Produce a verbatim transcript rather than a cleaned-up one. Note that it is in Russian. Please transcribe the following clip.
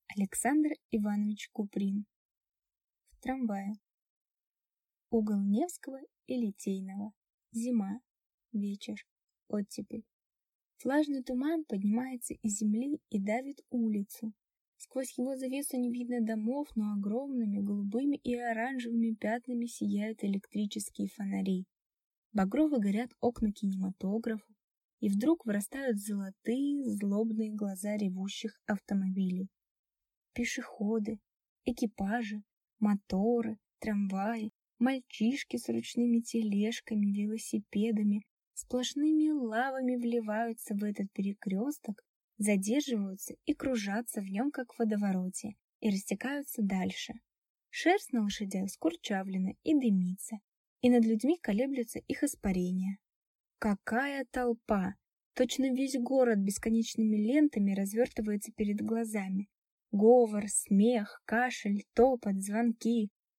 Александр Иванович Куприн. В трамвае. Угол Невского и Литейного. Зима. Вечер. Оттепель. Влажный туман поднимается из земли и давит улицу. Сквозь его завесу не видно домов, но огромными голубыми и оранжевыми пятнами сияют электрические фонари. Багрово горят окна кинематографа, и вдруг вырастают золотые, злобные глаза ревущих автомобилей. Пешеходы, экипажи, моторы, трамваи, мальчишки с ручными тележками, велосипедами, сплошными лавами вливаются в этот перекресток, задерживаются и кружатся в нем, как в водовороте, и растекаются дальше. Шерсть на лошадях скурчавлена и дымится, и над людьми колеблются их испарения. Какая толпа! Точно весь город бесконечными лентами развертывается перед глазами. Говор, смех, кашель, топот, звонки,